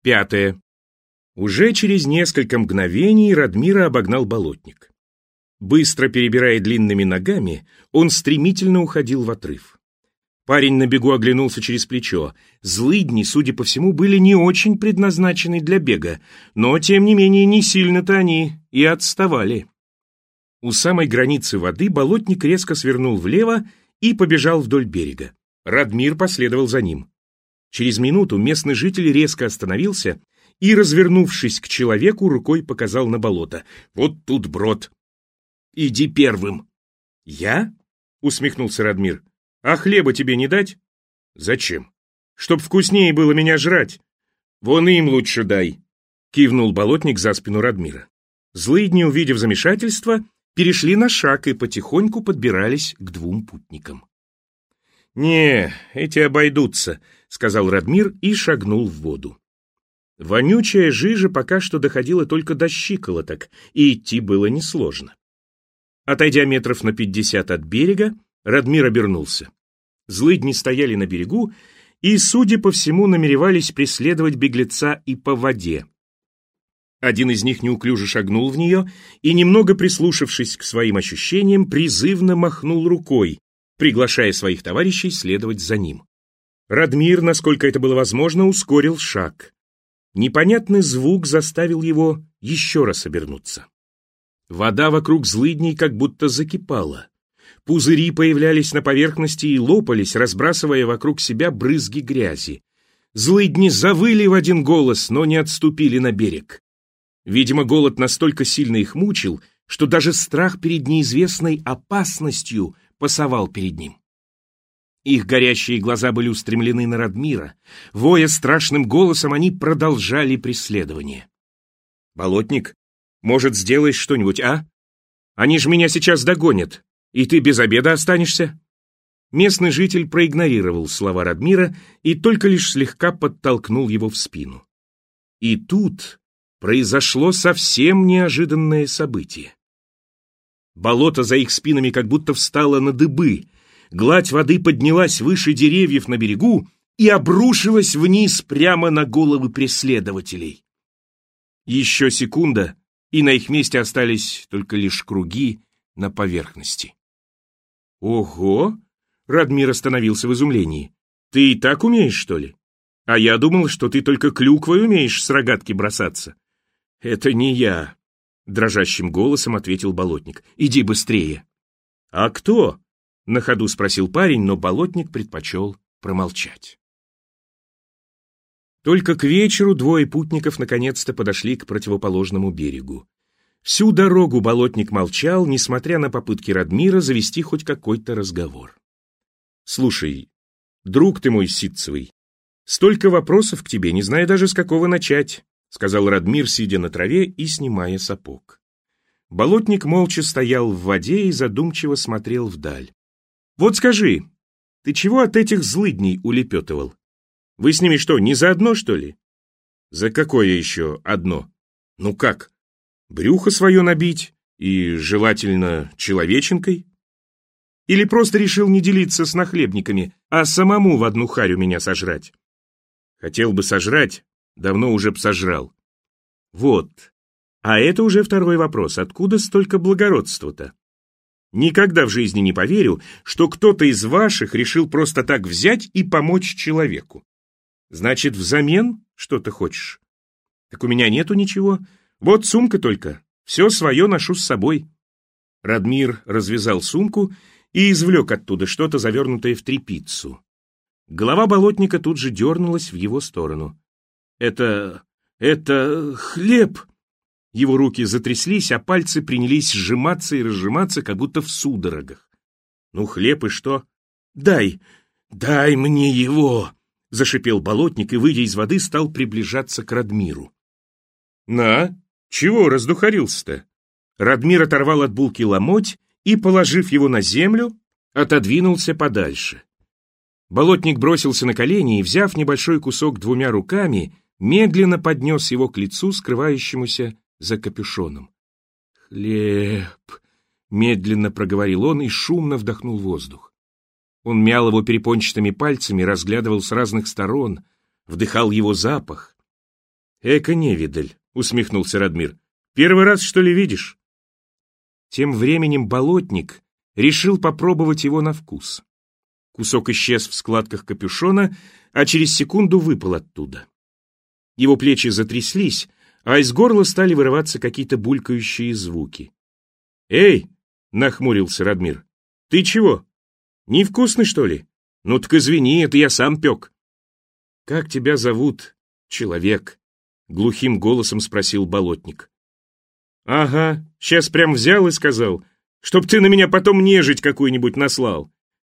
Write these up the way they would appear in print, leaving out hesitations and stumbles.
5. Уже через несколько мгновений Радмира обогнал болотник. Быстро перебирая длинными ногами, он стремительно уходил в отрыв. Парень на бегу оглянулся через плечо. Злыдни, судя по всему, были не очень предназначены для бега, но, тем не менее, не сильно-то они и отставали. У самой границы воды болотник резко свернул влево и побежал вдоль берега. Радмир последовал за ним. Через минуту местный житель резко остановился и, развернувшись к человеку, рукой показал на болото. «Вот тут брод. Иди первым». «Я?» — усмехнулся Радмир. «А хлеба тебе не дать?» «Зачем? Чтоб вкуснее было меня жрать. Вон им лучше дай», — кивнул болотник за спину Радмира. Злыдни, увидев замешательство, перешли на шаг и потихоньку подбирались к двум путникам. «Не, эти обойдутся», — сказал Радмир и шагнул в воду. Вонючая жижа пока что доходила только до щиколоток, и идти было несложно. Отойдя метров на 50 от берега, Радмир обернулся. Злыдни стояли на берегу и, судя по всему, намеревались преследовать беглеца и по воде. Один из них неуклюже шагнул в нее и, немного прислушавшись к своим ощущениям, призывно махнул рукой, приглашая своих товарищей следовать за ним. Радмир, насколько это было возможно, ускорил шаг. Непонятный звук заставил его еще раз обернуться. Вода вокруг злыдней как будто закипала. Пузыри появлялись на поверхности и лопались, разбрасывая вокруг себя брызги грязи. Злыдни завыли в один голос, но не отступили на берег. Видимо, голод настолько сильно их мучил, что даже страх перед неизвестной опасностью пасовал перед ним. Их горящие глаза были устремлены на Радмира. Воя страшным голосом, они продолжали преследование. «Болотник, может, сделаешь что-нибудь, а? Они ж меня сейчас догонят, и ты без обеда останешься?» Местный житель проигнорировал слова Радмира и только лишь слегка подтолкнул его в спину. И тут произошло совсем неожиданное событие. Болото за их спинами как будто встало на дыбы, гладь воды поднялась выше деревьев на берегу и обрушилась вниз прямо на головы преследователей. Еще секунда, и на их месте остались только лишь круги на поверхности. «Ого!» — Радмир остановился в изумлении. «Ты и так умеешь, что ли? А я думал, что ты только клюквой умеешь с рогатки бросаться». «Это не я», — дрожащим голосом ответил болотник. «Иди быстрее». «А кто?» — на ходу спросил парень, но болотник предпочел промолчать. Только к вечеру двое путников наконец-то подошли к противоположному берегу. Всю дорогу болотник молчал, несмотря на попытки Радмира завести хоть какой-то разговор. «Слушай, друг ты мой ситцевый, столько вопросов к тебе, не знаю даже с какого начать», — сказал Радмир, сидя на траве и снимая сапог. Болотник молча стоял в воде и задумчиво смотрел вдаль. «Вот скажи, ты чего от этих злыдней улепетывал? Вы с ними что, не заодно, что ли?» «За какое еще одно? Ну как? Брюхо свое набить и, желательно, человеченкой? Или просто решил не делиться с нахлебниками, а самому в одну харю меня сожрать?» «Хотел бы сожрать, давно уже б сожрал». «Вот. А это уже второй вопрос. Откуда столько благородства-то? Никогда в жизни не поверю, что кто-то из ваших решил просто так взять и помочь человеку. Значит, взамен что-то хочешь? Так у меня нету ничего. Вот сумка только. Все свое ношу с собой». Радмир развязал сумку и извлек оттуда что-то, завернутое в тряпицу. Голова болотника тут же дернулась в его сторону. Это хлеб!» Его руки затряслись, а пальцы принялись сжиматься и разжиматься, как будто в судорогах. «Ну, хлеб и что?» «Дай мне его!» — зашипел болотник и, выйдя из воды, стал приближаться к Радмиру. «На, чего раздухарился-то?» Радмир оторвал от булки ломоть и, положив его на землю, отодвинулся подальше. Болотник бросился на колени и, взяв небольшой кусок двумя руками, медленно поднес его к лицу, скрывающемуся за капюшоном. «Хлеб!» — медленно проговорил он и шумно вдохнул воздух. Он мял его перепончатыми пальцами, разглядывал с разных сторон, вдыхал его запах. Эко-невидаль, усмехнулся Радмир. Первый раз, что ли, видишь? Тем временем болотник решил попробовать его на вкус. Кусок исчез в складках капюшона, а через секунду выпал оттуда. Его плечи затряслись, а из горла стали вырываться какие-то булькающие звуки. «Эй!» — нахмурился Радмир. «Ты чего? Невкусный, что ли? Ну так извини, это я сам пек». «Как тебя зовут, человек?» — глухим голосом спросил болотник. «Ага, сейчас прям взял и сказал, чтоб ты на меня потом нежить какую-нибудь наслал».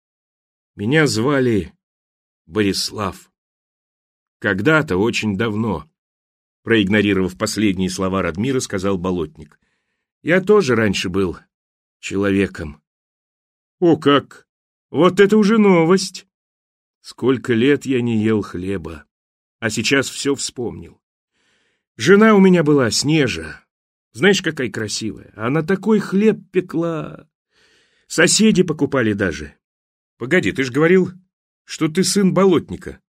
«Меня звали Борислав. Когда-то, очень давно», — проигнорировав последние слова Радмира, сказал болотник. «Я тоже раньше был человеком». «О как! Вот это уже новость! Сколько лет я не ел хлеба, а сейчас все вспомнил. Жена у меня была, Снежа. Знаешь, какая красивая. Она такой хлеб пекла. Соседи покупали даже. Погоди, ты ж говорил, что ты сын болотника.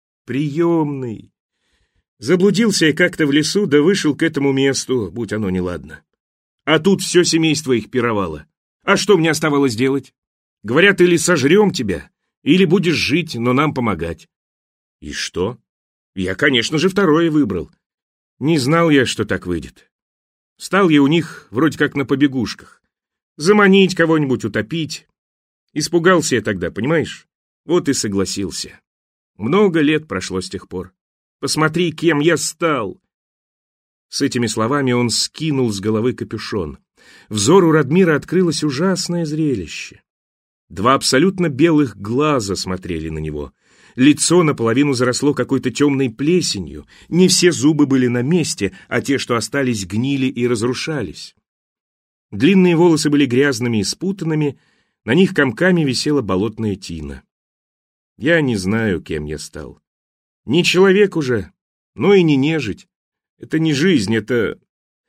Приемный. Заблудился я как-то в лесу, да вышел к этому месту, будь оно неладно. А тут все семейство их пировало. А что мне оставалось делать? Говорят, или сожрем тебя, или будешь жить, но нам помогать. И что? Я, конечно же, второе выбрал. Не знал я, что так выйдет. Стал я у них вроде как на побегушках. Заманить кого-нибудь, утопить. Испугался я тогда, понимаешь? Вот и согласился. Много лет прошло с тех пор. Посмотри, кем я стал. С этими словами он скинул с головы капюшон. Взору Радмира открылось ужасное зрелище. Два абсолютно белых глаза смотрели на него. Лицо наполовину заросло какой-то темной плесенью. Не все зубы были на месте, а те, что остались, гнили и разрушались. Длинные волосы были грязными и спутанными, на них комками висела болотная тина. Я не знаю, кем я стал. Не человек уже, но и не нежить. Это не жизнь, это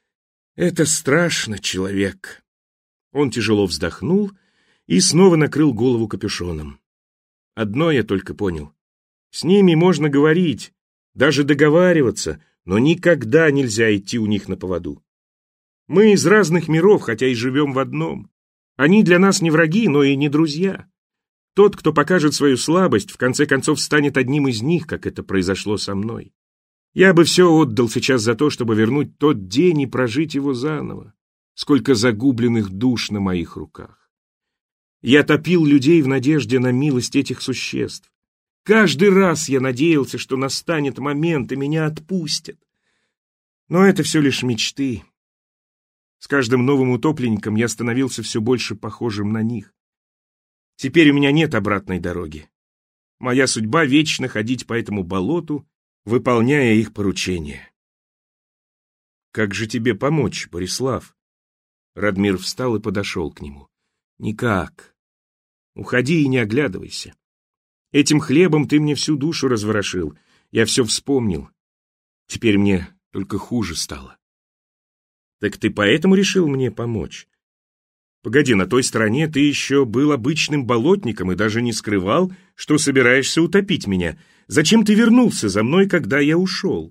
страшно, человек. Он тяжело вздохнул и снова накрыл голову капюшоном. Одно я только понял. С ними можно говорить, даже договариваться, но никогда нельзя идти у них на поводу. Мы из разных миров, хотя и живем в одном. Они для нас не враги, но и не друзья. Тот, кто покажет свою слабость, в конце концов станет одним из них, как это произошло со мной. Я бы все отдал сейчас за то, чтобы вернуть тот день и прожить его заново. Сколько загубленных душ на моих руках. Я топил людей в надежде на милость этих существ. Каждый раз я надеялся, что настанет момент, и меня отпустят. Но это все лишь мечты. С каждым новым утопленником я становился все больше похожим на них. Теперь у меня нет обратной дороги. Моя судьба — вечно ходить по этому болоту, выполняя их поручения. «Как же тебе помочь, Борислав?» Радмир встал и подошел к нему. «Никак. Уходи и не оглядывайся. Этим хлебом ты мне всю душу разворошил. Я все вспомнил. Теперь мне только хуже стало». «Так ты поэтому решил мне помочь? Погоди, на той стороне ты еще был обычным болотником и даже не скрывал, что собираешься утопить меня. Зачем ты вернулся за мной, когда я ушел?»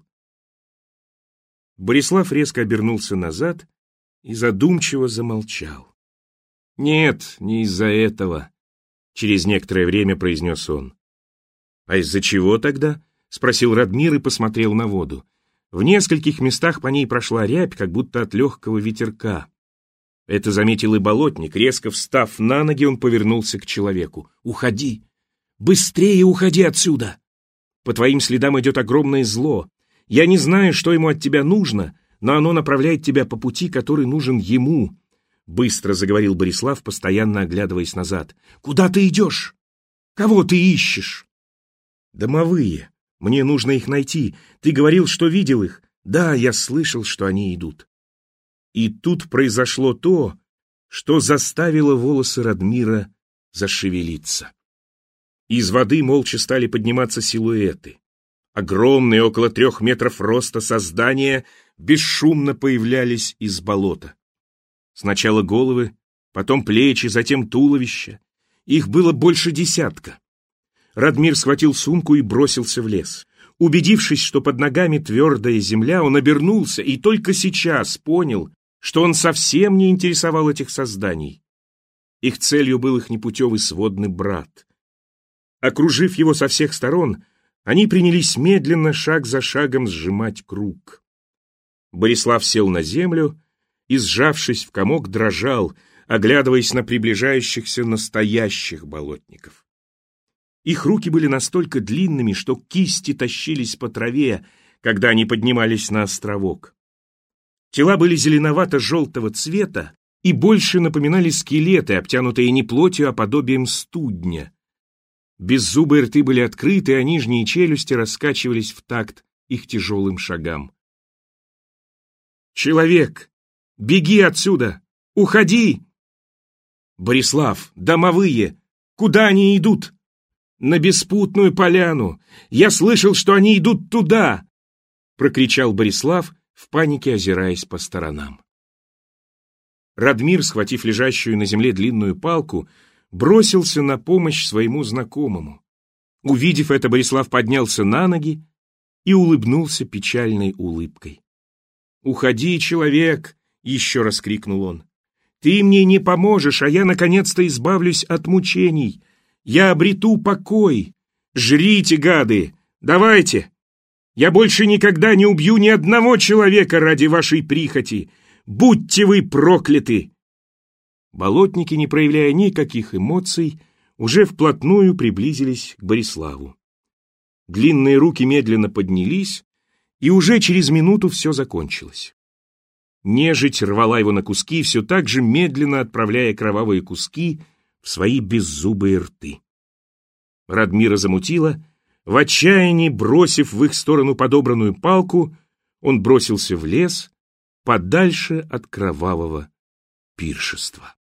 Борислав резко обернулся назад и задумчиво замолчал. «Нет, не из-за этого», — через некоторое время произнес он. «А из-за чего тогда?» — спросил Радмир и посмотрел на воду. В нескольких местах по ней прошла рябь, как будто от легкого ветерка. Это заметил и болотник. Резко встав на ноги, он повернулся к человеку. «Уходи! Быстрее уходи отсюда! По твоим следам идет огромное зло. Я не знаю, что ему от тебя нужно, но оно направляет тебя по пути, который нужен ему», — быстро заговорил Борислав, постоянно оглядываясь назад. «Куда ты идешь? Кого ты ищешь?» «Домовые. Мне нужно их найти. Ты говорил, что видел их. Да, я слышал, что они идут». И тут произошло то, что заставило волосы Радмира зашевелиться. Из воды молча стали подниматься силуэты. Огромные, около 3 метров роста создания бесшумно появлялись из болота. Сначала головы, потом плечи, затем туловища. Их было больше 10. Радмир схватил сумку и бросился в лес. Убедившись, что под ногами твердая земля, он обернулся и только сейчас понял, что он совсем не интересовал этих созданий. Их целью был их непутевый сводный брат. Окружив его со всех сторон, они принялись медленно, шаг за шагом, сжимать круг. Борислав сел на землю и, сжавшись в комок, дрожал, оглядываясь на приближающихся настоящих болотников. Их руки были настолько длинными, что кисти тащились по траве, когда они поднимались на островок. Тела были зеленовато-желтого цвета и больше напоминали скелеты, обтянутые не плотью, а подобием студня. Беззубые рты были открыты, а нижние челюсти раскачивались в такт их тяжелым шагам. «Человек, беги отсюда! Уходи!» «Борислав, домовые! Куда они идут?» «На беспутную поляну! Я слышал, что они идут туда!» — прокричал Борислав, в панике озираясь по сторонам. Радмир, схватив лежащую на земле длинную палку, бросился на помощь своему знакомому. Увидев это, Борислав поднялся на ноги и улыбнулся печальной улыбкой. «Уходи, человек!» — еще раз крикнул он. «Ты мне не поможешь, а я наконец-то избавлюсь от мучений. Я обрету покой. Жрите, гады! Давайте! Я больше никогда не убью ни одного человека ради вашей прихоти. Будьте вы прокляты!» Болотники, не проявляя никаких эмоций, уже вплотную приблизились к Бориславу. Длинные руки медленно поднялись, и уже через минуту все закончилось. Нежить рвала его на куски, все так же медленно отправляя кровавые куски в свои беззубые рты. Радмира замутило. В отчаянии, бросив в их сторону подобранную палку, он бросился в лес подальше от кровавого пиршества.